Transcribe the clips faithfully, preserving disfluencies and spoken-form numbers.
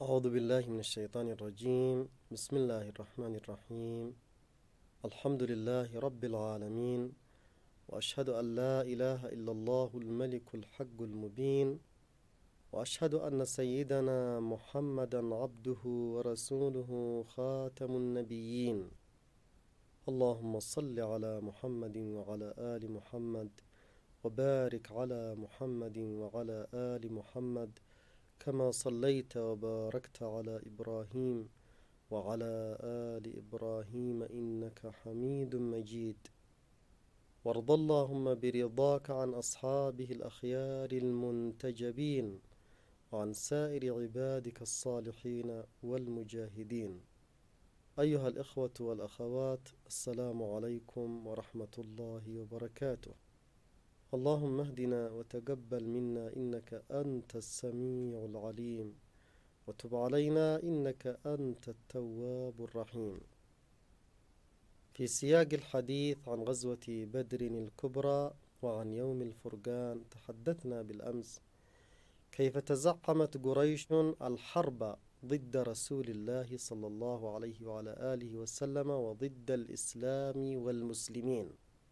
أعوذ بالله من الشيطان الرجيم. بسم الله الرحمن الرحيم. الحمد لله رب العالمين، وأشهد أن لا إله إلا الله الملك الحق المبين، وأشهد أن سيدنا محمدا عبده ورسوله خاتم النبيين. اللهم صل على محمد وعلى آل محمد، وبارك على محمد وعلى آل محمد كما صليت وباركت على إبراهيم وعلى آل إبراهيم إنك حميد مجيد. وارض اللهم برضاك عن أصحابه الأخيار المنتجبين، وعن سائر عبادك الصالحين والمجاهدين. أيها الإخوة والأخوات، السلام عليكم ورحمة الله وبركاته. اللهم اهدنا وتقبل منا إنك أنت السميع العليم، وتب علينا إنك أنت التواب الرحيم. في سياق الحديث عن غزوة بدر الكبرى وعن يوم الفرقان، تحدثنا بالأمس كيف تزعمت قريش الحرب ضد رسول الله صلى الله عليه وعلى آله وسلم وضد الإسلام والمسلمين،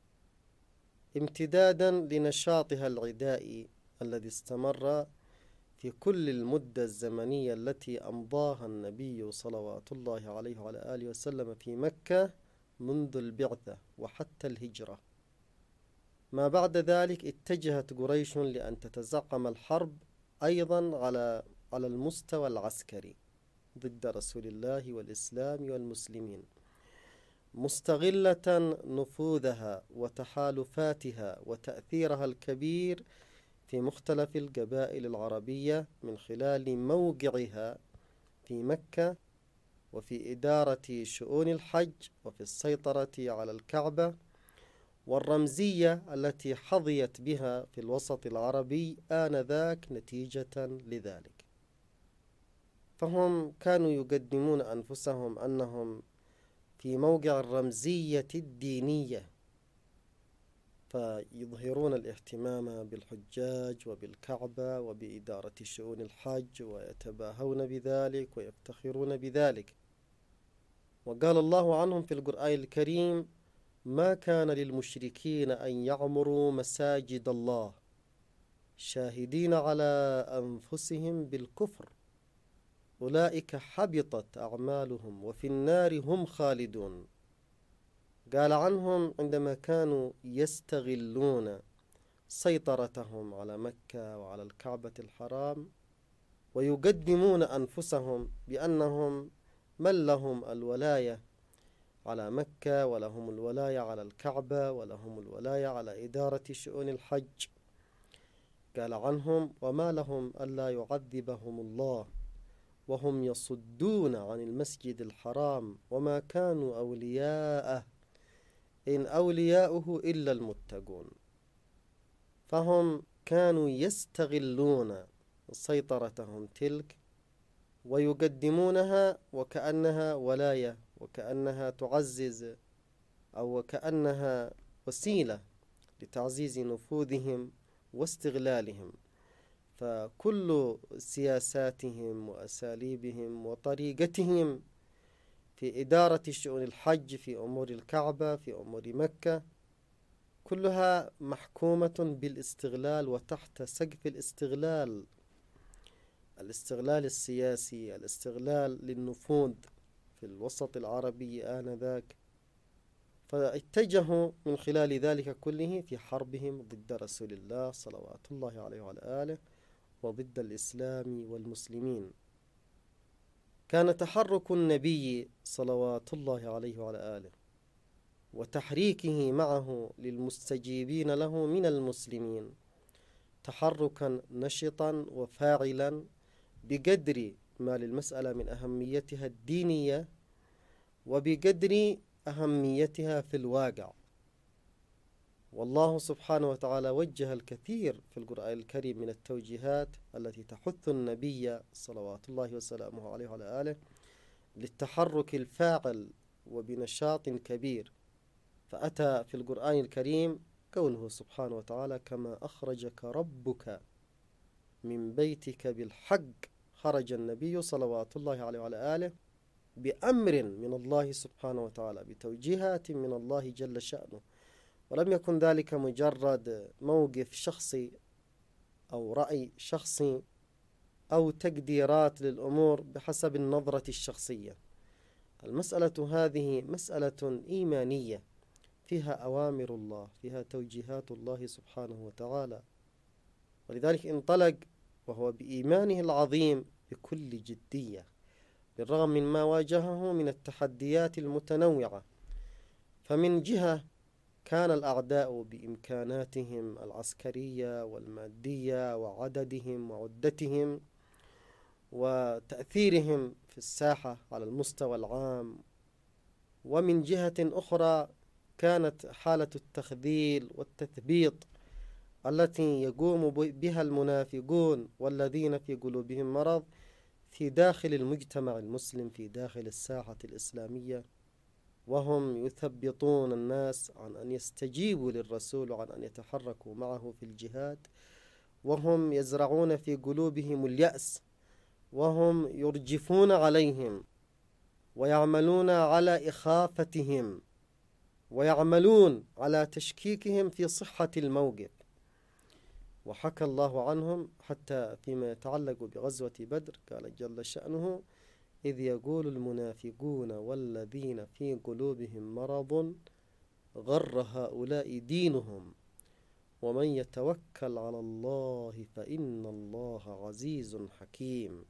امتدادا لنشاطها العدائي الذي استمر في كل المدة الزمنية التي أمضاها النبي صلوات الله عليه وعلى آله وسلم في مكة منذ البعثة وحتى الهجرة. ما بعد ذلك اتجهت قريش لأن تتزعم الحرب أيضا على على المستوى العسكري ضد رسول الله والإسلام والمسلمين، مستغلة نفوذها وتحالفاتها وتأثيرها الكبير في مختلف القبائل العربية من خلال موقعها في مكة، وفي إدارة شؤون الحج، وفي السيطرة على الكعبة، والرمزية التي حظيت بها في الوسط العربي آنذاك نتيجة لذلك. فهم كانوا يقدمون أنفسهم أنهم في موقع الرمزية الدينية، فيظهرون الاهتمام بالحجاج وبالكعبة وبإدارة شؤون الحج، ويتباهون بذلك ويفتخرون بذلك. وقال الله عنهم في القرآن الكريم: ما كان للمشركين أن يعمروا مساجد الله شاهدين على أنفسهم بالكفر أولئك حبطت أعمالهم وفي النار هم خالدون. قال عنهم عندما كانوا يستغلون سيطرتهم على مكة وعلى الكعبة الحرام، ويقدمون أنفسهم بأنهم من لهم الولاية على مكة، ولهم الولاية على الكعبة، ولهم الولاية على إدارة شؤون الحج. قال عنهم: وما لهم ألا يعذبهم الله وهم يصدون عن المسجد الحرام وما كانوا أولياءه إن أولياؤه إلا المتقون. فهم كانوا يستغلون سيطرتهم تلك ويقدمونها وكأنها ولاية، وكأنها تعزز أو وكأنها وسيلة لتعزيز نفوذهم واستغلالهم. فكل سياساتهم وأساليبهم وطريقتهم في إدارة شؤون الحج، في أمور الكعبة، في أمور مكة، كلها محكومة بالاستغلال وتحت سقف الاستغلال، الاستغلال السياسي، الاستغلال للنفوذ في الوسط العربي آنذاك. فاتجهوا من خلال ذلك كله في حربهم ضد رسول الله صلوات الله عليه وعلى آله وضد الإسلام والمسلمين. كان تحرك النبي صلوات الله عليه وعلى آله وتحريكه معه للمستجيبين له من المسلمين تحركا نشطا وفاعلا بقدر ما للمسألة من أهميتها الدينية وبقدر أهميتها في الواقع. والله سبحانه وتعالى وجه الكثير في القرآن الكريم من التوجيهات التي تحث النبي صلوات الله وسلامه عليه وعلى آله للتحرك الفاعل وبنشاط كبير. فأتى في القرآن الكريم قوله سبحانه وتعالى: كما أخرجك ربك من بيتك بالحق خرج النبي صلوات الله عليه وعلى آله بأمر من الله سبحانه وتعالى، بتوجيهات من الله جل شأنه، ولم يكن ذلك مجرد موقف شخصي أو رأي شخصي أو تقديرات للأمور بحسب النظرة الشخصية. المسألة هذه مسألة إيمانية فيها أوامر الله، فيها توجيهات الله سبحانه وتعالى، ولذلك انطلق وهو بإيمانه العظيم بكل جدية بالرغم من ما واجهه من التحديات المتنوعة. فمن جهة كان الأعداء بإمكاناتهم العسكرية والمادية وعددهم وعدتهم وتأثيرهم في الساحة على المستوى العام، ومن جهة أخرى كانت حالة التخذيل والتثبيط التي يقوم بها المنافقون والذين في قلوبهم مرض في داخل المجتمع المسلم، في داخل الساحة الإسلامية، وهم يثبطون الناس عن أن يستجيبوا للرسول وعن أن يتحركوا معه في الجهاد، وهم يزرعون في قلوبهم اليأس، وهم يرجفون عليهم ويعملون على إخافتهم ويعملون على تشكيكهم في صحة الموقف. وحكى الله عنهم حتى فيما يتعلق بغزوة بدر، قال جل شأنه: إذ يقول المنافقون والذين في قلوبهم مرض غر هؤلاء دينهم ومن يتوكل على الله فإن الله عزيز حكيم.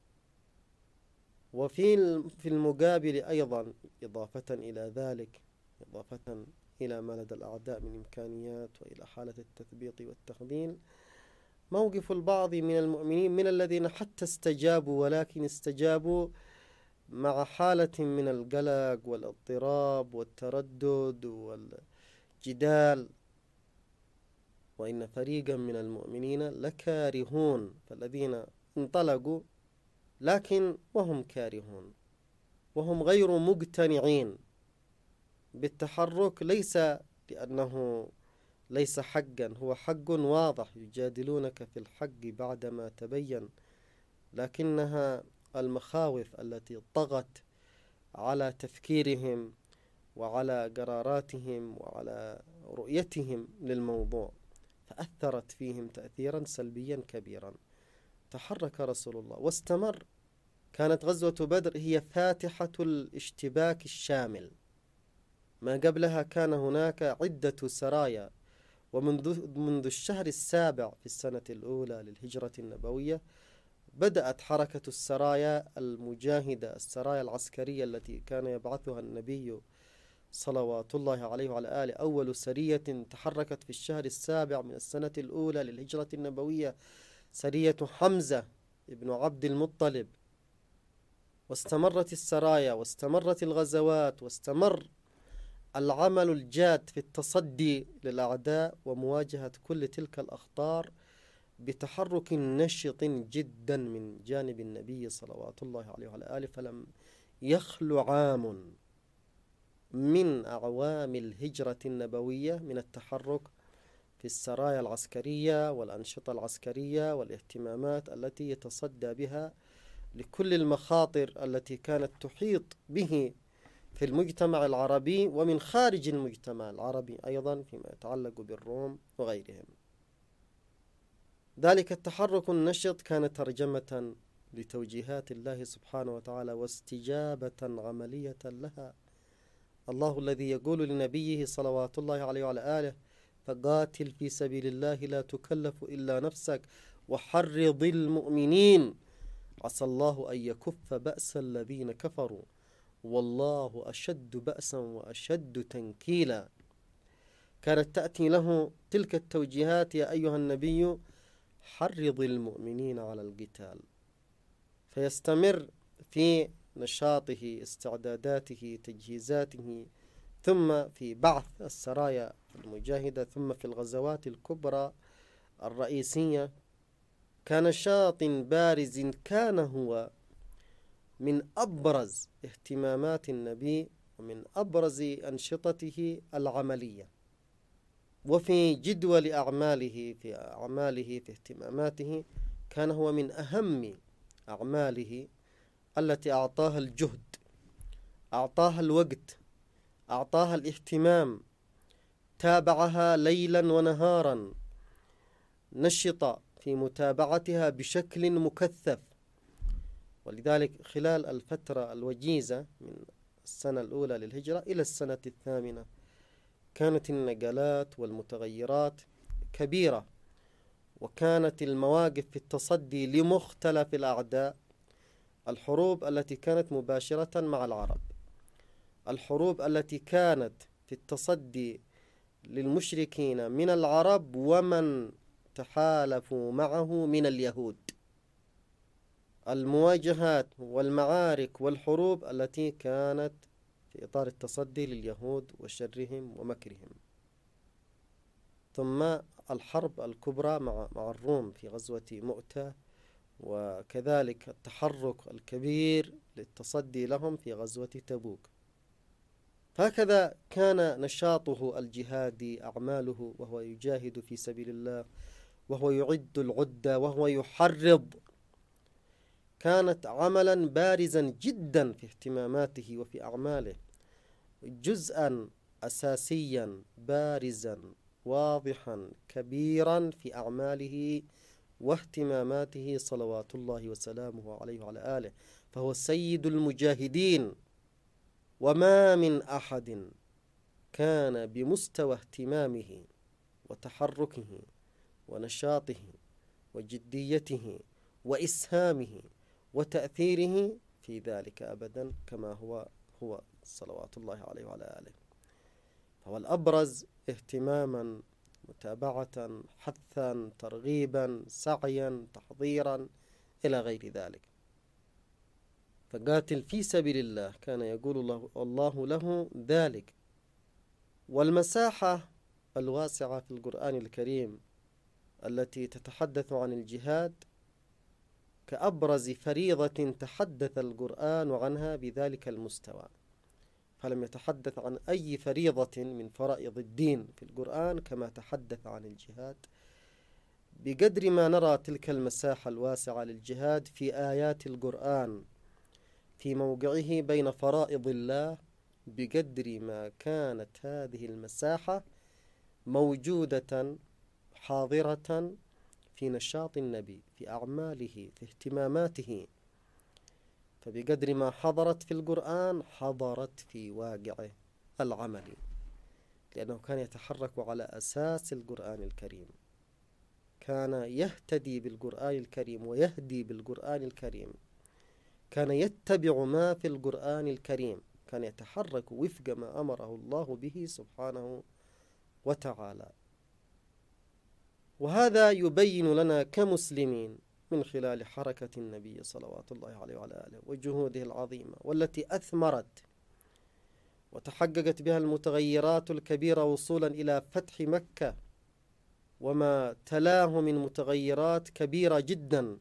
وفي في المقابل أيضا إضافة إلى ذلك، إضافة إلى ما لدى الأعداء من إمكانيات وإلى حالة التثبيط والتخذيل، موقف البعض من المؤمنين من الذين حتى استجابوا، ولكن استجابوا مع حالة من القلق والاضطراب والتردد والجدال، وإن فريقا من المؤمنين لكارهون، فالذين انطلقوا لكن وهم كارهون وهم غير مقتنعين بالتحرك، ليس لأنه ليس حقا، هو حق واضح، يجادلونك في الحق بعدما تبين، لكنها المخاوف التي طغت على تفكيرهم وعلى قراراتهم وعلى رؤيتهم للموضوع، فأثرت فيهم تأثيرا سلبيا كبيرا. تحرك رسول الله واستمر. كانت غزوة بدر هي فاتحة الاشتباك الشامل، ما قبلها كان هناك عدة سرايا، ومنذ منذ الشهر السابع في السنة الأولى للهجرة النبوية بدأت حركة السرايا المجاهدة، السرايا العسكرية التي كان يبعثها النبي صلوات الله عليه وعلى آله. أول سرية تحركت في الشهر السابع من السنة الأولى للهجرة النبوية سرية حمزة ابن عبد المطلب، واستمرت السرايا واستمرت الغزوات واستمر العمل الجاد في التصدي للأعداء ومواجهة كل تلك الأخطار بتحرك نشط جدا من جانب النبي صلوات الله عليه وعلى آله. فلم يخل عام من أعوام الهجرة النبوية من التحرك في السرايا العسكرية والأنشطة العسكرية والاهتمامات التي يتصدى بها لكل المخاطر التي كانت تحيط به في المجتمع العربي ومن خارج المجتمع العربي أيضا فيما يتعلق بالروم وغيرهم. ذلك التحرك النشط كان ترجمة لتوجيهات الله سبحانه وتعالى واستجابة عملية لها. الله الذي يقول لنبيه صلوات الله عليه وعلى آله: فقاتل في سبيل الله لا تكلف إلا نفسك وحرض المؤمنين عسى الله أن يكف بأس الذين كفروا والله أشد بأسا وأشد تنكيلا. كانت تأتي له تلك التوجيهات: يا أيها النبي حرض المؤمنين على القتال، فيستمر في نشاطه، استعداداته، تجهيزاته، ثم في بعث السرايا المجاهدة، ثم في الغزوات الكبرى الرئيسية. كنشاط بارز كان هو من أبرز اهتمامات النبي ومن أبرز أنشطته العملية، وفي جدول أعماله في أعماله في اهتماماته كان هو من أهم أعماله التي أعطاها الجهد، أعطاها الوقت، أعطاها الاهتمام، تابعها ليلا ونهارا، نشط في متابعتها بشكل مكثف. ولذلك خلال الفترة الوجيزة من السنة الأولى للهجرة إلى السنة الثامنة كانت النقلات والمتغيرات كبيرة، وكانت المواقف في التصدي لمختلف الأعداء، الحروب التي كانت مباشرة مع العرب، الحروب التي كانت في التصدي للمشركين من العرب ومن تحالفوا معه من اليهود، المواجهات والمعارك والحروب التي كانت في إطار التصدي لليهود وشرهم ومكرهم. ثم الحرب الكبرى مع مع الروم في غزوة مؤتة، وكذلك التحرك الكبير للتصدي لهم في غزوة تبوك. هكذا كان نشاطه الجهادي، أعماله، وهو يجاهد في سبيل الله، وهو يعد العدة، وهو يحرض، كانت عملا بارزا جدا في اهتماماته وفي أعماله، جزءا أساسيا بارزا واضحا كبيرا في أعماله واهتماماته صلوات الله وسلامه عليه وعلى آله. فهو سيد المجاهدين، وما من أحد كان بمستوى اهتمامه وتحركه ونشاطه وجديته وإسهامه وتأثيره في ذلك أبدا كما هو هو صلوات الله عليه وعلى آله. فهو الأبرز اهتماما، متابعة، حثا، ترغيبا، سعيا، تحضيرا، إلى غير ذلك. فقاتل في سبيل الله كان يقول الله, الله له ذلك. والمساحة الواسعة في القرآن الكريم التي تتحدث عن الجهاد كأبرز فريضة تحدث القرآن عنها بذلك المستوى، فلم يتحدث عن أي فريضة من فرائض الدين في القرآن كما تحدث عن الجهاد، بقدر ما نرى تلك المساحة الواسعة للجهاد في آيات القرآن في موقعه بين فرائض الله، بقدر ما كانت هذه المساحة موجودة حاضرة في نشاط النبي، في أعماله، في اهتماماته. فبقدر ما حضرت في القرآن حضرت في واقعه العملي، لأنه كان يتحرك على أساس القرآن الكريم، كان يهتدي بالقرآن الكريم ويهدي بالقرآن الكريم، كان يتبع ما في القرآن الكريم، كان يتحرك وفق ما أمره الله به سبحانه وتعالى. وهذا يبين لنا كمسلمين من خلال حركة النبي صلوات الله عليه وعلى آله وجهوده العظيمة، والتي أثمرت وتحققت بها المتغيرات الكبيرة وصولا إلى فتح مكة وما تلاه من متغيرات كبيرة جدا.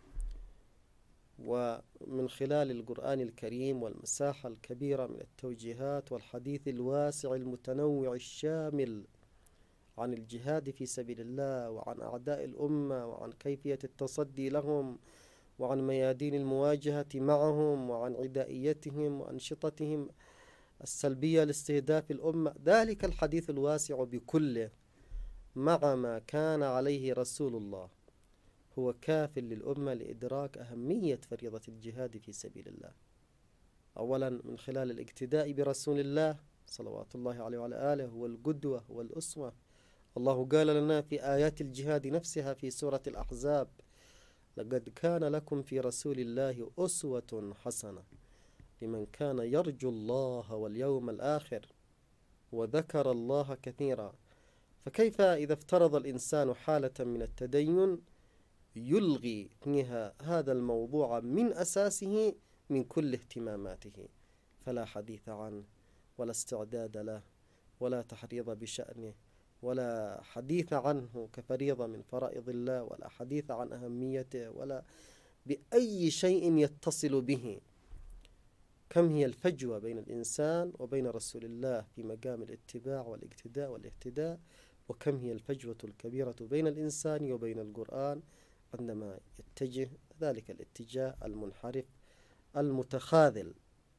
ومن خلال القرآن الكريم والمساحة الكبيرة من التوجيهات والحديث الواسع المتنوع الشامل عن الجهاد في سبيل الله، وعن أعداء الأمة، وعن كيفية التصدي لهم، وعن ميادين المواجهة معهم، وعن عدائيتهم وأنشطتهم السلبية لاستهداف الأمة، ذلك الحديث الواسع بكله مع ما كان عليه رسول الله هو كاف للأمة لإدراك أهمية فريضة الجهاد في سبيل الله. أولا من خلال الاقتداء برسول الله صلوات الله عليه وعلى آله، هو القدوة والأسوة. الله قال لنا في آيات الجهاد نفسها في سورة الأحزاب: لقد كان لكم في رسول الله أسوة حسنة لمن كان يرجو الله واليوم الآخر وذكر الله كثيرا. فكيف إذا افترض الإنسان حالة من التدين يلغي فيها هذا الموضوع من أساسه من كل اهتماماته، فلا حديث عنه ولا استعداد له ولا تحريض بشأنه ولا حديث عنه كفريضة من فرائض الله، ولا حديث عن أهميته ولا بأي شيء يتصل به. كم هي الفجوة بين الإنسان وبين رسول الله في مقام الاتباع والاقتداء والاهتداء، وكم هي الفجوة الكبيرة بين الإنسان وبين القرآن عندما يتجه ذلك الاتجاه المنحرف المتخاذل.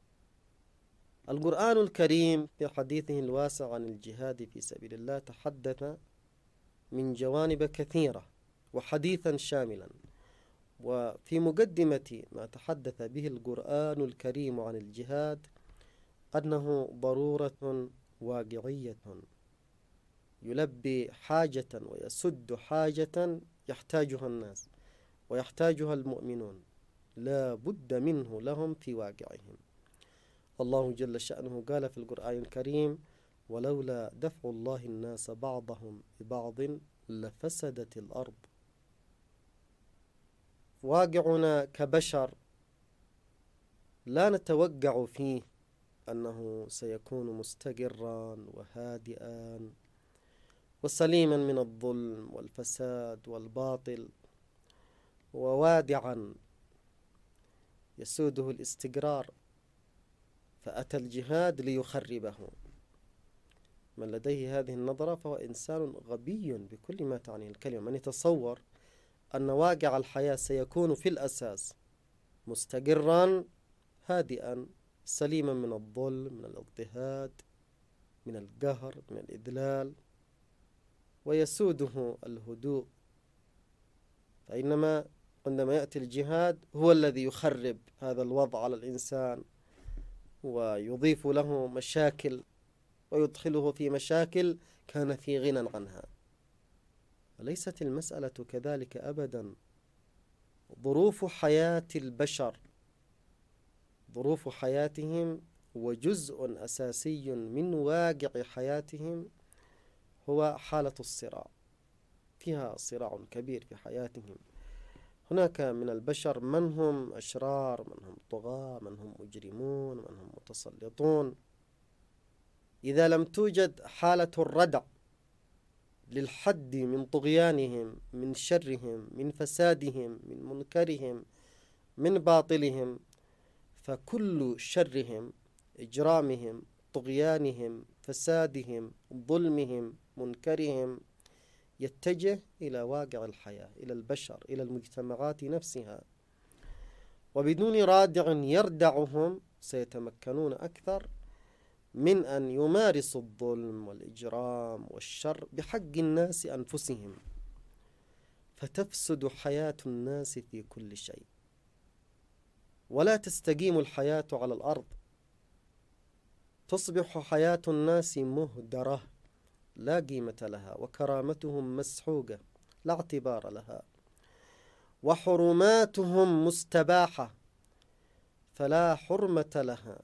القرآن الكريم في حديثه الواسع عن الجهاد في سبيل الله تحدث من جوانب كثيرة وحديثا شاملا، وفي مقدمة ما تحدث به القرآن الكريم عن الجهاد أنه ضرورة واقعية يلبي حاجة ويسد حاجة يحتاجها الناس ويحتاجها المؤمنون، لا بد منه لهم في واقعهم. الله جل شأنه قال في القرآن الكريم: ولولا دفع الله الناس بعضهم ببعض لفسدت الأرض. واقعنا كبشر لا نتوقع فيه أنه سيكون مستقرا وهادئا وسليما من الظلم والفساد والباطل ووادعا يسوده الاستقرار، فأتى الجهاد ليخربه. من لديه هذه النظرة فهو إنسان غبي بكل ما تعنيه الكلمة. من يتصور أن واقع الحياة سيكون في الأساس مستقرا هادئا سليما من الظلم، من الاضطهاد، من القهر، من الإذلال، ويسوده الهدوء، فإنما عندما يأتي الجهاد هو الذي يخرب هذا الوضع على الإنسان ويضيف له مشاكل ويدخله في مشاكل كان في غنى عنها. وليست المسألة كذلك أبدا. ظروف حياة البشر، ظروف حياتهم وجزء أساسي من واقع حياتهم هو حالة الصراع، فيها صراع كبير في حياتهم. هناك من البشر من هم أشرار، من هم طغاة، من هم مجرمون، من هم متسلطون. إذا لم توجد حالة الردع للحد من طغيانهم، من شرهم، من فسادهم، من منكرهم، من باطلهم، فكل شرهم، إجرامهم، طغيانهم، فسادهم، ظلمهم، منكرهم يتجه إلى واقع الحياة، إلى البشر، إلى المجتمعات نفسها، وبدون رادع يردعهم سيتمكنون أكثر من أن يمارسوا الظلم والإجرام والشر بحق الناس أنفسهم، فتفسد حياة الناس في كل شيء، ولا تستقيم الحياة على الأرض. تصبح حياة الناس مهدرة لا قيمة لها، وكرامتهم مسحوقة لا اعتبار لها، وحرماتهم مستباحة فلا حرمة لها،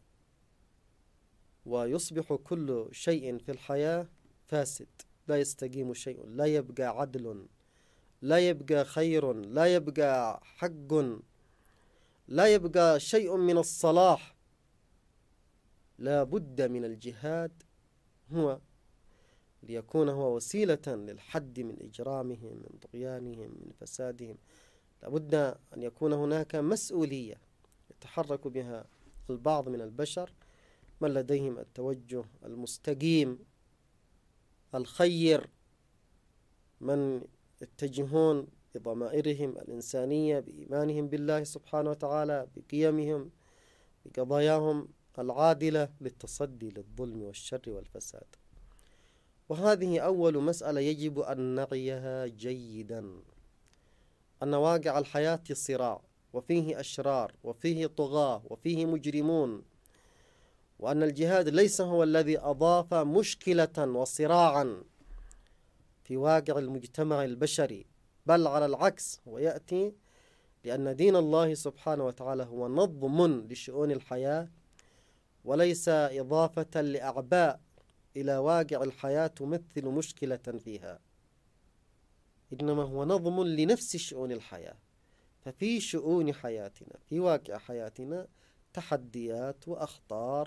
ويصبح كل شيء في الحياة فاسد، لا يستقيم شيء، لا يبقى عدل، لا يبقى خير، لا يبقى حق، لا يبقى شيء من الصلاح. لا بد من الجهاد هو ليكون هو وسيلة للحد من إجرامهم، من طغيانهم، من فسادهم. لا بد أن يكون هناك مسؤولية يتحرك بها البعض من البشر، من لديهم التوجه المستقيم الخير، من يتجهون بضمائرهم الإنسانية، بإيمانهم بالله سبحانه وتعالى، بقيمهم، بقضاياهم العادلة للتصدي للظلم والشر والفساد. وهذه أول مسألة يجب أن نعيها جيدا، أن واقع الحياة صراع، وفيه أشرار، وفيه طغاة، وفيه مجرمون، وأن الجهاد ليس هو الذي أضاف مشكلة وصراعا في واقع المجتمع البشري، بل على العكس، ويأتي لأن دين الله سبحانه وتعالى هو نظم لشؤون الحياة، وليس إضافة لأعباء إلى واقع الحياة تمثل مشكلة فيها، إنما هو نظم لنفس شؤون الحياة. ففي شؤون حياتنا، في واقع حياتنا، تحديات وأخطار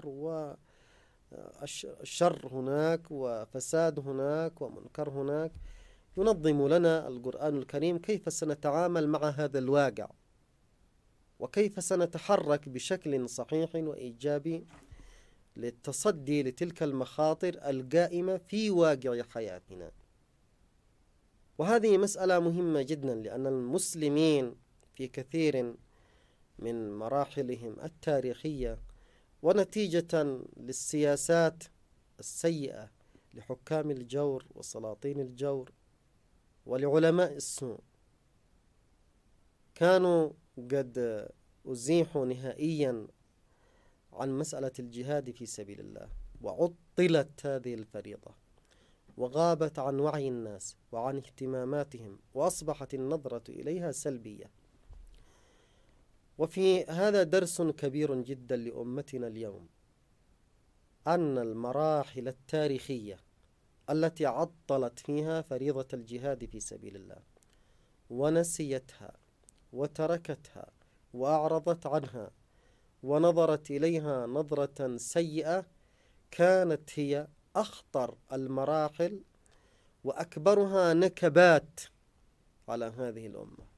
وشر هناك وفساد هناك ومنكر هناك، ينظم لنا القرآن الكريم كيف سنتعامل مع هذا الواقع، وكيف سنتحرك بشكل صحيح وإيجابي للتصدي لتلك المخاطر القائمة في واقع حياتنا. وهذه مسألة مهمة جدا، لأن المسلمين في كثير من مراحلهم التاريخية، ونتيجة للسياسات السيئة لحكام الجور وسلاطين الجور ولعلماء السوء، كانوا قد أزيحوا نهائيا عن مسألة الجهاد في سبيل الله، وعطلت هذه الفريضة، وغابت عن وعي الناس وعن اهتماماتهم، وأصبحت النظرة إليها سلبية. وفي هذا درس كبير جدا لأمتنا اليوم، أن المراحل التاريخية التي عطلت فيها فريضة الجهاد في سبيل الله ونسيتها وتركتها وأعرضت عنها ونظرت إليها نظرة سيئة، كانت هي أخطر المراحل وأكبرها نكبات على هذه الأمة.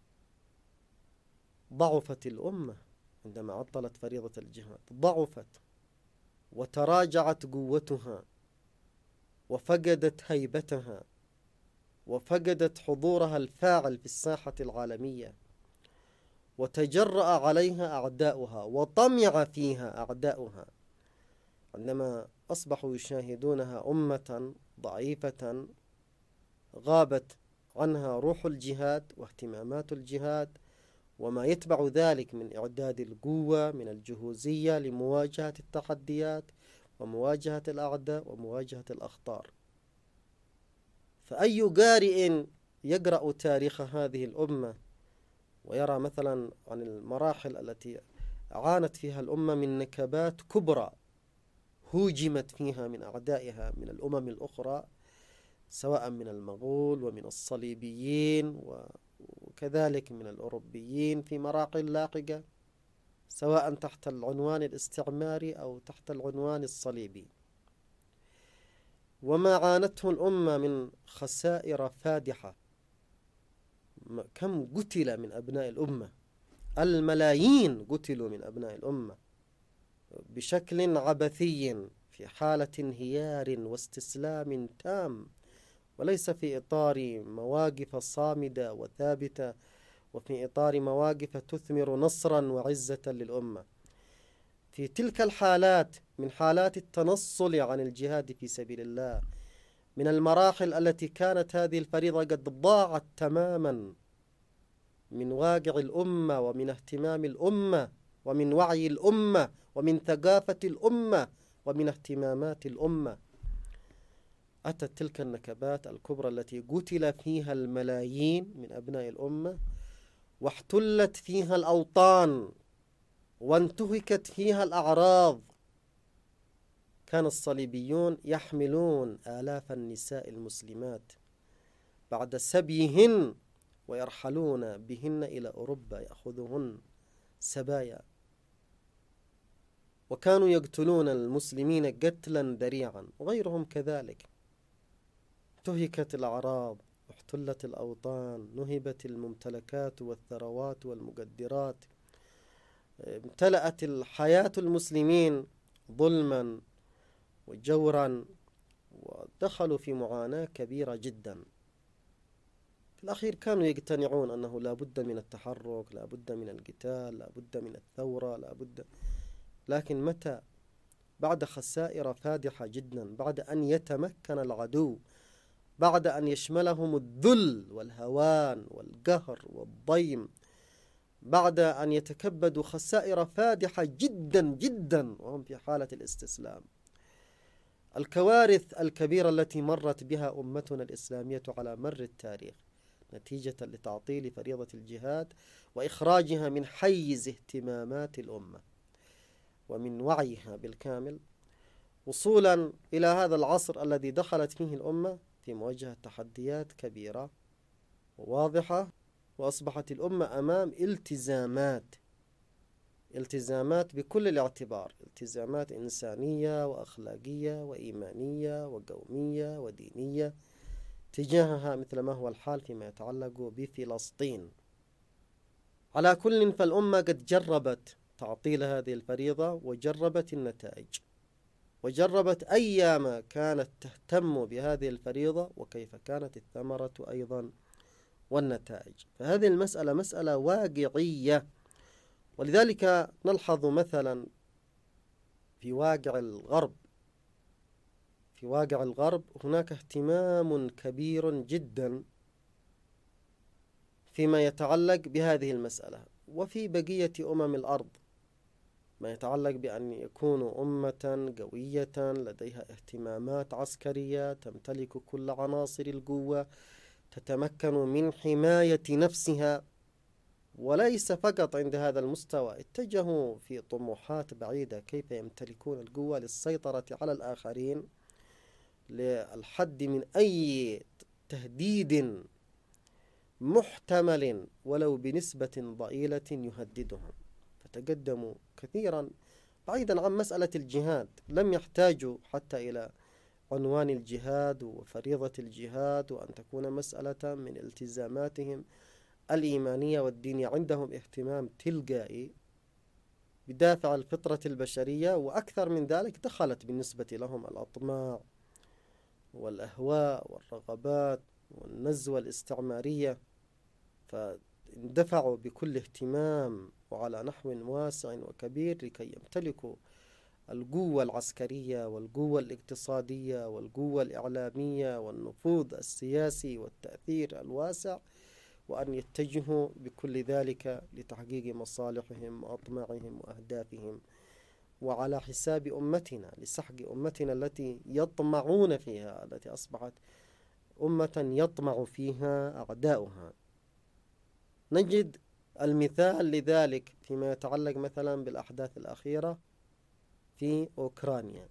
ضعفت الأمة عندما عطلت فريضة الجهاد، ضعفت وتراجعت قوتها وفقدت هيبتها وفقدت حضورها الفاعل في الساحة العالمية، وتجرأ عليها أعداؤها وطمع فيها أعداؤها عندما أصبحوا يشاهدونها أمة ضعيفة غابت عنها روح الجهاد واهتمامات الجهاد وما يتبع ذلك من إعداد القوة من الجهوزية لمواجهة التحديات ومواجهة الأعداء ومواجهة الأخطار. فأي قارئ يقرأ تاريخ هذه الأمة ويرى مثلا عن المراحل التي عانت فيها الأمة من نكبات كبرى هوجمت فيها من أعدائها من الأمم الأخرى، سواء من المغول ومن الصليبيين وكذلك من الأوروبيين في مراحل لاحقة، سواء تحت العنوان الاستعماري أو تحت العنوان الصليبي، وما عانته الأمة من خسائر فادحة. كم قتل من أبناء الأمة؟ الملايين قتلوا من أبناء الأمة بشكل عبثي في حالة انهيار واستسلام تام، وليس في إطار مواقف صامدة وثابتة وفي إطار مواقف تثمر نصرا وعزة للأمة. في تلك الحالات من حالات التنصل عن الجهاد في سبيل الله، من المراحل التي كانت هذه الفريضة قد ضاعت تماما من واقع الأمة ومن اهتمام الأمة ومن وعي الأمة ومن ثقافة الأمة ومن اهتمامات الأمة، أتت تلك النكبات الكبرى التي قتل فيها الملايين من أبناء الأمة، واحتلت فيها الأوطان، وانتهكت فيها الأعراض. كان الصليبيون يحملون آلاف النساء المسلمات بعد سبيهن ويرحلون بهن إلى أوروبا يأخذهن سبايا، وكانوا يقتلون المسلمين قتلا ذريعا وغيرهم كذلك. انتهكت الأعراض، احتلت الأوطان، نهبت الممتلكات والثروات والمقدرات، امتلأت الحياة المسلمين ظلما وجورا، ودخلوا في معاناة كبيرة جدا. في الأخير كانوا يقتنعون أنه لا بد من التحرك، لا بد من القتال، لا بد من الثورة، لا بد. لكن متى؟ بعد خسائر فادحة جدا، بعد أن يتمكن العدو، بعد أن يشملهم الذل والهوان والقهر والضيم، بعد أن يتكبدوا خسائر فادحة جدا جدا وهم في حالة الاستسلام. الكوارث الكبيرة التي مرت بها أمتنا الإسلامية على مر التاريخ نتيجة لتعطيل فريضة الجهاد وإخراجها من حيز اهتمامات الأمة ومن وعيها بالكامل، وصولا إلى هذا العصر الذي دخلت فيه الأمة في مواجهة تحديات كبيرة وواضحة، وأصبحت الأمة أمام التزامات التزامات بكل الاعتبار، التزامات إنسانية وأخلاقية وإيمانية وقومية ودينية تجاهها، مثل ما هو الحال فيما يتعلق بفلسطين. على كل، فالأمة قد جربت تعطيل هذه الفريضة وجربت النتائج، وجربت أيام كانت تهتم بهذه الفريضة وكيف كانت الثمرة أيضا والنتائج. فهذه المسألة مسألة واقعية، ولذلك نلحظ مثلا في واقع الغرب في واقع الغرب هناك اهتمام كبير جدا فيما يتعلق بهذه المسألة، وفي بقية أمم الأرض ما يتعلق بأن يكونوا أمة قوية لديها اهتمامات عسكرية، تمتلك كل عناصر القوة، تتمكن من حماية نفسها. وليس فقط عند هذا المستوى، اتجهوا في طموحات بعيدة كيف يمتلكون القوة للسيطرة على الآخرين، للحد من أي تهديد محتمل ولو بنسبة ضئيلة يهددهم. فتقدموا كثيرا بعيدا عن مسألة الجهاد، لم يحتاجوا حتى إلى عنوان الجهاد وفريضة الجهاد وأن تكون مسألة من التزاماتهم الإيمانية والدينية. عندهم اهتمام تلقائي بدافع الفطرة البشرية، وأكثر من ذلك دخلت بالنسبة لهم الأطماع والأهواء والرغبات والنزوة الاستعمارية، فاندفعوا بكل اهتمام وعلى نحو واسع وكبير لكي يمتلكوا القوة العسكرية والقوة الاقتصادية والقوة الإعلامية والنفوذ السياسي والتأثير الواسع، وأن يتجهوا بكل ذلك لتحقيق مصالحهم وأطماعهم وأهدافهم، وعلى حساب أمتنا، لسحق أمتنا التي يطمعون فيها، التي أصبحت أمة يطمع فيها أعداؤها. نجد المثال لذلك فيما يتعلق مثلا بالأحداث الأخيرة في أوكرانيا.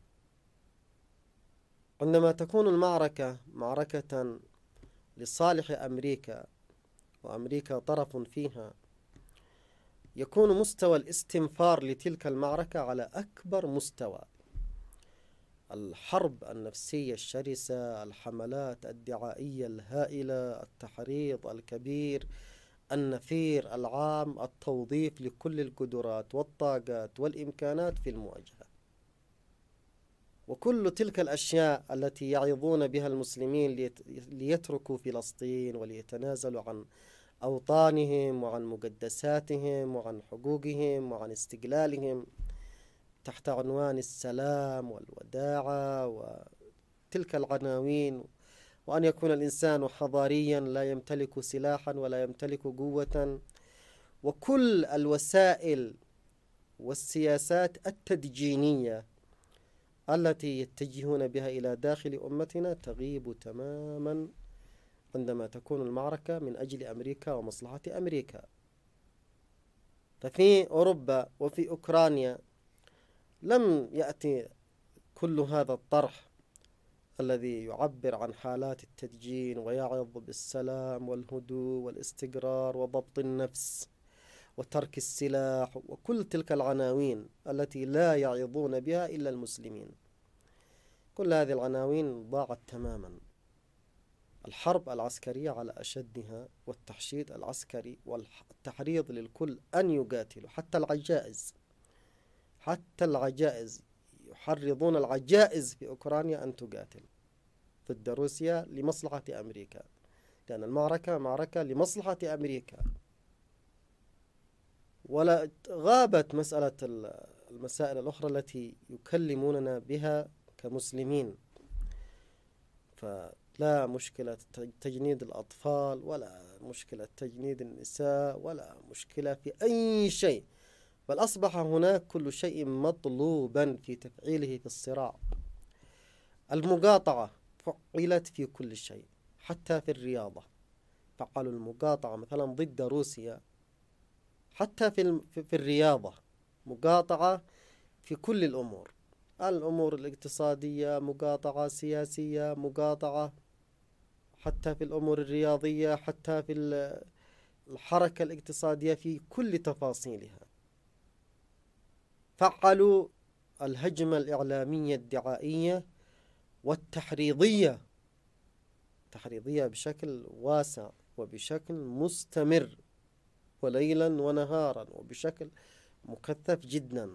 عندما تكون المعركة معركة لصالح أمريكا وأمريكا طرف فيها، يكون مستوى الاستنفار لتلك المعركة على أكبر مستوى. الحرب النفسية الشرسة، الحملات الدعائية الهائلة، التحريض الكبير، النفير العام، التوظيف لكل القدرات والطاقات والإمكانات في المواجهة. وكل تلك الأشياء التي يعظون بها المسلمين ليتركوا فلسطين وليتنازلوا عن أوطانهم وعن مقدساتهم وعن حقوقهم وعن استقلالهم تحت عنوان السلام والوداعة وتلك العناوين، وأن يكون الإنسان حضاريا لا يمتلك سلاحا ولا يمتلك قوة، وكل الوسائل والسياسات التدجينية التي يتجهون بها إلى داخل أمتنا تغيب تماما عندما تكون المعركة من أجل أمريكا ومصلحة أمريكا. ففي أوروبا وفي أوكرانيا لم يأتي كل هذا الطرح الذي يعبر عن حالات التدجين ويعظ بالسلام والهدوء والاستقرار وضبط النفس وترك السلاح وكل تلك العناوين التي لا يعظون بها إلا المسلمين. كل هذه العناوين ضاعت تماما. الحرب العسكرية على أشدها، والتحشيد العسكري والتحريض للكل أن يقاتلوا، حتى العجائز حتى العجائز يحرضون العجائز في أوكرانيا أن تقاتل ضد روسيا لمصلحة أمريكا، لأن المعركة معركة لمصلحة أمريكا. ولا غابت مسألة المسائل الأخرى التي يكلموننا بها كمسلمين، فلا مشكلة تجنيد الأطفال ولا مشكلة تجنيد النساء ولا مشكلة في أي شيء، بل أصبح هناك كل شيء مطلوبا في تفعيله في الصراع. المقاطعة فعلت في كل شيء، حتى في الرياضة فعلوا المقاطعة مثلا ضد روسيا، حتى في في الرياضة مقاطعة في كل الأمور، الأمور الاقتصادية مقاطعة، سياسية مقاطعة، حتى في الأمور الرياضية، حتى في الحركة الاقتصادية في كل تفاصيلها. فعلوا الهجمة الإعلامية الدعائية والتحريضية تحريضية بشكل واسع وبشكل مستمر وليلا ونهارا وبشكل مكثف جدا.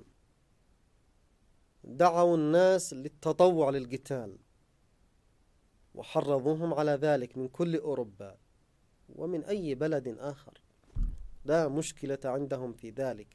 دعوا الناس للتطوع للقتال وحرضوهم على ذلك من كل أوروبا، ومن أي بلد آخر، لا مشكلة عندهم في ذلك.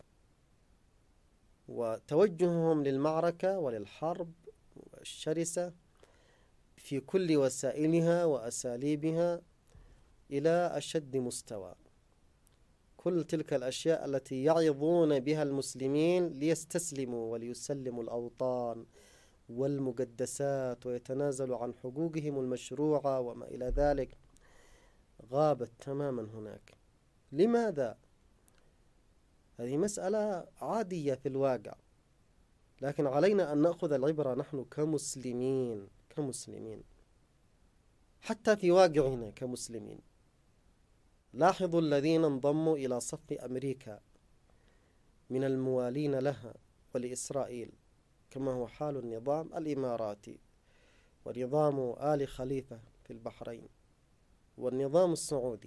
وتوجههم للمعركة وللحرب الشرسة في كل وسائلها وأساليبها إلى أشد مستوى. كل تلك الأشياء التي يعظون بها المسلمين ليستسلموا وليسلموا الأوطان والمقدسات ويتنازلوا عن حقوقهم المشروعة وما إلى ذلك، غابت تماما هناك. لماذا؟ هذه مسألة عادية في الواقع، لكن علينا أن نأخذ العبرة نحن كمسلمين كمسلمين حتى في واقعنا كمسلمين. لاحظوا الذين انضموا إلى صف أمريكا من الموالين لها ولإسرائيل، كما هو حال النظام الإماراتي ونظام آل خليفة في البحرين والنظام السعودي،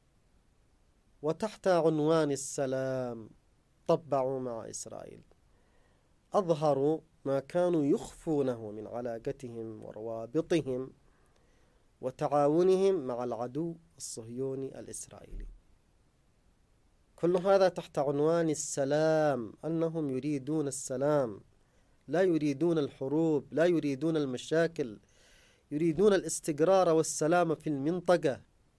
وتحت عنوان السلام طبعوا مع إسرائيل، أظهروا ما كانوا يخفونه من علاقتهم وروابطهم وتعاونهم مع العدو الصهيوني الإسرائيلي. كل هذا تحت عنوان السلام، أنهم يريدون السلام، لا يريدون الحروب، لا يريدون المشاكل، يريدون الاستقرار والسلام في المنطقة.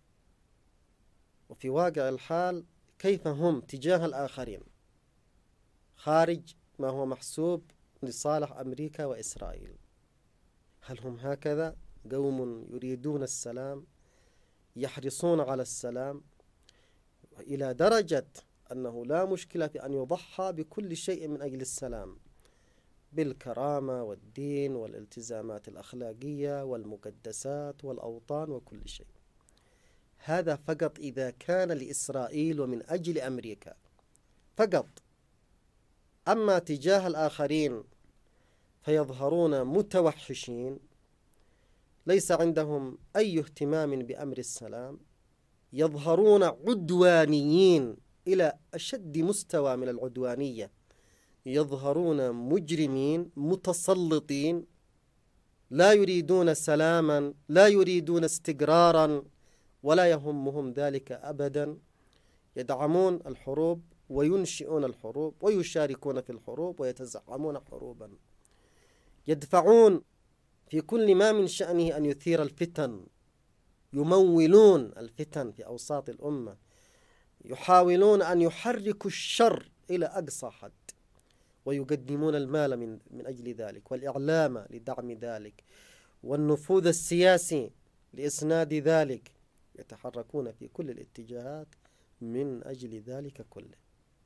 وفي واقع الحال كيف هم تجاه الآخرين خارج ما هو محسوب لصالح أمريكا وإسرائيل؟ هل هم هكذا قوم يريدون السلام، يحرصون على السلام إلى درجة أنه لا مشكلة في أن يضحى بكل شيء من أجل السلام، بالكرامة والدين والالتزامات الأخلاقية والمقدسات والأوطان وكل شيء؟ هذا فقط إذا كان لإسرائيل ومن أجل أمريكا فقط. أما تجاه الآخرين فيظهرون متوحشين، ليس عندهم أي اهتمام بأمر السلام، يظهرون عدوانيين إلى أشد مستوى من العدوانية، يظهرون مجرمين متسلطين، لا يريدون سلاما، لا يريدون استقرارا، ولا يهمهم ذلك أبدا. يدعمون الحروب وينشئون الحروب ويشاركون في الحروب ويتزعمون حروبا، يدفعون في كل ما من شأنه أن يثير الفتن، يمولون الفتن في أوساط الأمة، يحاولون أن يحركوا الشر إلى أقصى حد، ويقدمون المال من, من أجل ذلك، والإعلام لدعم ذلك، والنفوذ السياسي لإسناد ذلك. يتحركون في كل الاتجاهات من أجل ذلك كله.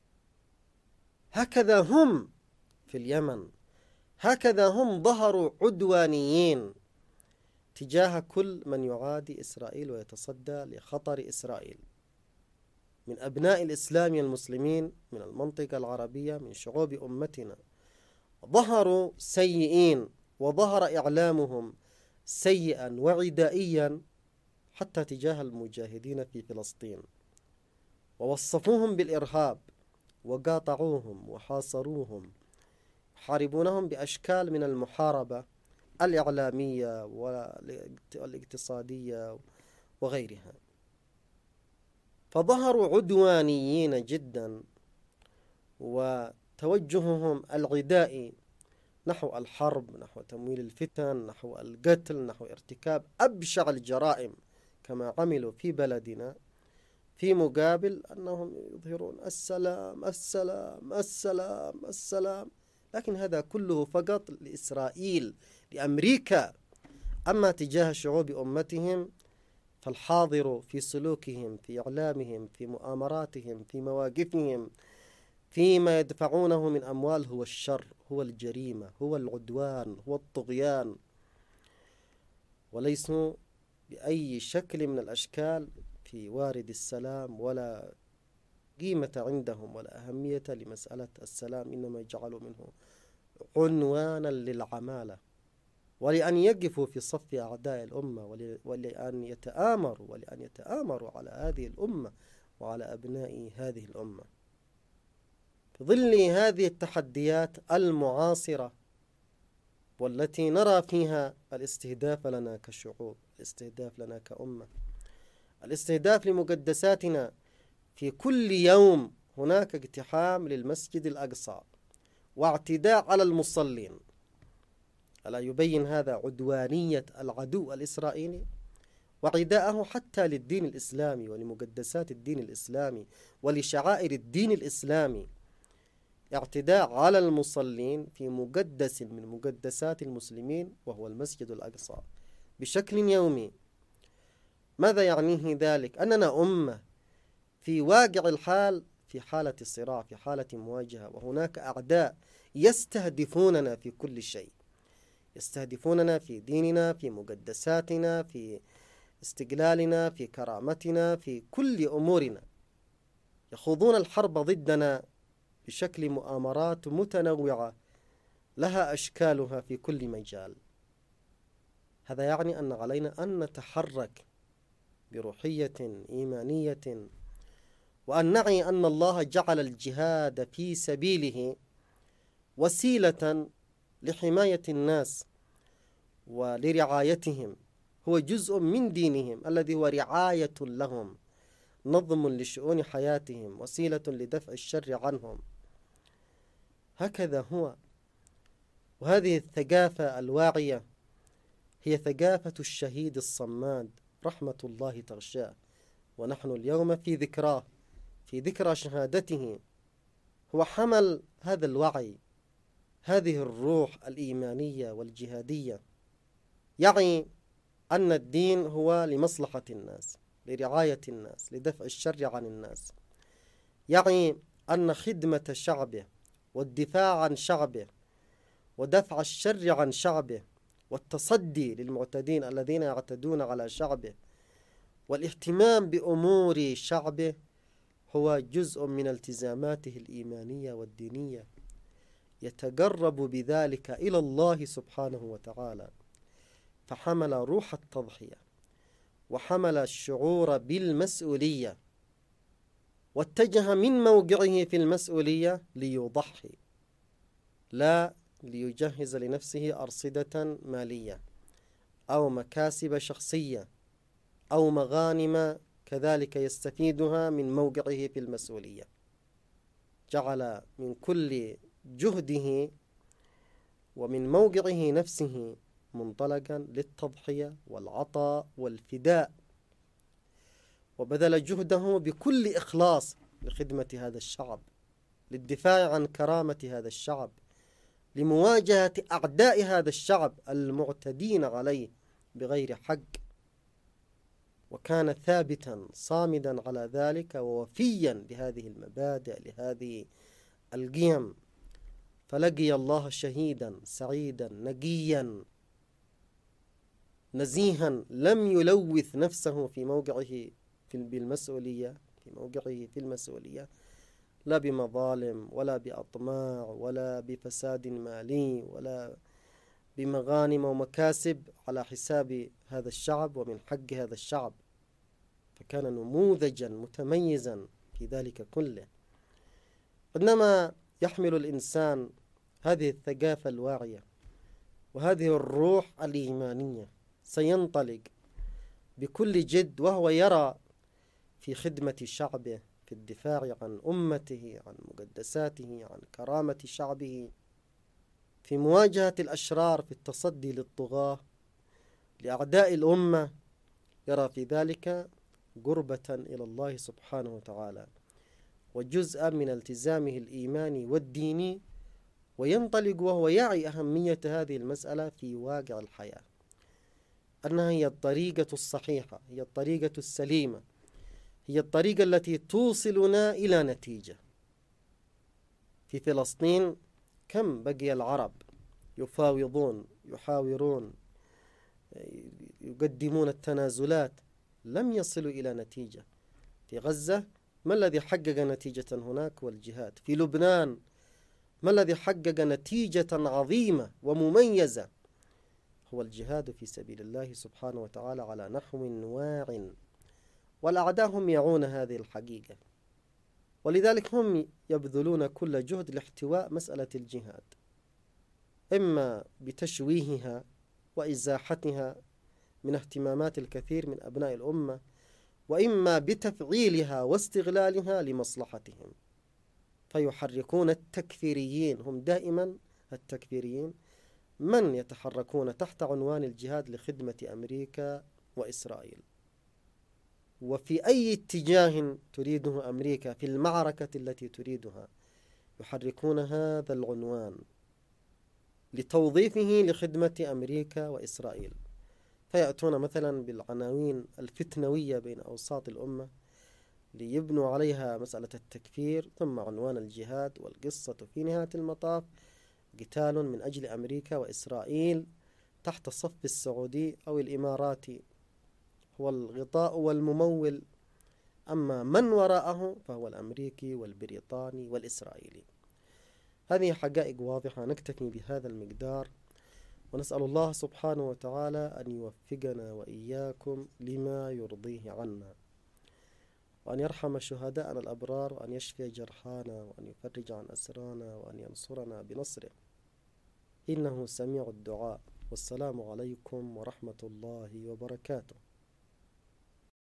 هكذا هم في اليمن، هكذا هم ظهروا عدوانيين تجاه كل من يعادي إسرائيل ويتصدى لخطر إسرائيل من أبناء الإسلام المسلمين من المنطقة العربية من شعوب أمتنا. ظهروا سيئين، وظهر إعلامهم سيئا وعدائيا حتى تجاه المجاهدين في فلسطين، ووصفوهم بالإرهاب وقاطعوهم وحاصروهم، يحاربونهم بأشكال من المحاربة الإعلامية والاقتصادية وغيرها. فظهروا عدوانيين جدا، وتوجههم العدائي نحو الحرب، نحو تمويل الفتن، نحو القتل، نحو ارتكاب أبشع الجرائم كما عملوا في بلدنا، في مقابل أنهم يظهرون السلام السلام السلام السلام. لكن هذا كله فقط لإسرائيل، لأمريكا. أما تجاه شعوب أمتهم فالحاضر في سلوكهم، في إعلامهم، في مؤامراتهم، في مواقفهم، فيما يدفعونه من أموال هو الشر، هو الجريمة، هو العدوان، هو الطغيان، وليسوا بأي شكل من الأشكال في وارد السلام، ولا قيمة عندهم ولا أهمية لمسألة السلام، إنما يجعلوا منه عنوانا للعمالة، ولأن يقفوا في صف أعداء الأمة، ولأن يتآمروا ولأن يتآمروا على هذه الأمة وعلى أبناء هذه الأمة. في ظل هذه التحديات المعاصرة والتي نرى فيها الاستهداف لنا كشعوب، الاستهداف لنا كأمة، الاستهداف لمقدساتنا. في كل يوم هناك اقتحام للمسجد الأقصى واعتداء على المصلين. ألا يبين هذا عدوانية العدو الإسرائيلي وعداءه حتى للدين الإسلامي ولمقدسات الدين الإسلامي ولشعائر الدين الإسلامي؟ اعتداء على المصلين في مقدس من مقدسات المسلمين وهو المسجد الأقصى بشكل يومي. ماذا يعنيه ذلك؟ أننا أمة في واقع الحال في حالة صراع، في حالة مواجهة، وهناك أعداء يستهدفوننا في كل شيء، يستهدفوننا في ديننا، في مقدساتنا، في استقلالنا، في كرامتنا، في كل أمورنا. يخوضون الحرب ضدنا بشكل مؤامرات متنوعة لها أشكالها في كل مجال. هذا يعني أن علينا أن نتحرك بروحية إيمانية، وأن نعي أن الله جعل الجهاد في سبيله وسيلة لحماية الناس ولرعايتهم، هو جزء من دينهم الذي هو رعاية لهم، نظم لشؤون حياتهم، وسيلة لدفع الشر عنهم. هكذا هو. وهذه الثقافة الواعية هي ثقافة الشهيد الصماد رحمة الله تغشاه، ونحن اليوم في ذكراه، في ذكرى شهادته. هو حمل هذا الوعي، هذه الروح الإيمانية والجهادية، يعني أن الدين هو لمصلحة الناس، لرعاية الناس، لدفع الشر عن الناس، يعني أن خدمة شعبه والدفاع عن شعبه ودفع الشر عن شعبه والتصدي للمعتدين الذين يعتدون على شعبه والاهتمام بأمور شعبه هو جزء من التزاماته الإيمانية والدينية، يتقرب بذلك إلى الله سبحانه وتعالى. فحمل روح التضحية وحمل الشعور بالمسؤولية، واتجه من موقعه في المسؤولية ليضحي، لا ليجهز لنفسه أرصدة مالية أو مكاسب شخصية أو مغانم كذلك يستفيدها من موقعه في المسؤولية. جعل من كل جهده ومن موقعه نفسه منطلقا للتضحية والعطاء والفداء، وبذل جهده بكل إخلاص لخدمة هذا الشعب، للدفاع عن كرامة هذا الشعب، لمواجهة أعداء هذا الشعب المعتدين عليه بغير حق. وكان ثابتا صامدا على ذلك ووفيا لهذه المبادئ، لهذه القيم، فلقي الله شهيدا سعيدا نقيا نزيها، لم يلوث نفسه في موقعه بالمسؤولية في موقعه في المسؤولية لا بمظالم ولا بأطماع ولا بفساد مالي ولا بمغانم ومكاسب على حساب هذا الشعب ومن حق هذا الشعب. فكان نموذجا متميزا في ذلك كله. إنما يحمل الإنسان هذه الثقافة الواعية وهذه الروح الإيمانية سينطلق بكل جد، وهو يرى في خدمة شعبه، في الدفاع عن أمته، عن مقدساته، عن كرامة شعبه، في مواجهة الأشرار، في التصدي للطغاة لأعداء الأمة، يرى في ذلك قربة إلى الله سبحانه وتعالى وجزءا من التزامه الإيماني والديني، وينطلق وهو يعي أهمية هذه المسألة في واقع الحياة، أنها هي الطريقة الصحيحة، هي الطريقة السليمة، هي الطريقة التي توصلنا إلى نتيجة. في فلسطين كم بقي العرب يفاوضون، يحاورون، يقدمون التنازلات، لم يصلوا إلى نتيجة. في غزة ما الذي حقق نتيجة هناك؟ والجهاد. في لبنان ما الذي حقق نتيجة عظيمة ومميزة؟ هو الجهاد في سبيل الله سبحانه وتعالى على نحو واع، والأعداء هم يعون هذه الحقيقة، ولذلك هم يبذلون كل جهد لاحتواء مسألة الجهاد، إما بتشويهها وإزاحتها من اهتمامات الكثير من أبناء الأمة وإما بتفعيلها واستغلالها لمصلحتهم، فيحركون التكفيريين. هم دائما التكفيريين من يتحركون تحت عنوان الجهاد لخدمة أمريكا وإسرائيل، وفي أي اتجاه تريده أمريكا في المعركة التي تريدها يحركون هذا العنوان لتوظيفه لخدمة أمريكا وإسرائيل، فيأتون مثلا بالعناوين الفتنوية بين أوساط الأمة ليبنوا عليها مسألة التكفير، ثم عنوان الجهاد، والقصة في نهاية المطاف قتال من أجل أمريكا وإسرائيل تحت الصف السعودي أو الإماراتي هو الغطاء والممول، أما من وراءه فهو الأمريكي والبريطاني والإسرائيلي. هذه حقائق واضحة. نكتفي بهذا المقدار، ونسأل الله سبحانه وتعالى أن يوفقنا وإياكم لما يرضيه عنا، وأن يرحم شهداءنا الأبرار، وأن يشفي جرحانا، وأن يفرج عن أسرانا، وأن ينصرنا بنصره، إنه سميع الدعاء. والسلام عليكم ورحمة الله وبركاته.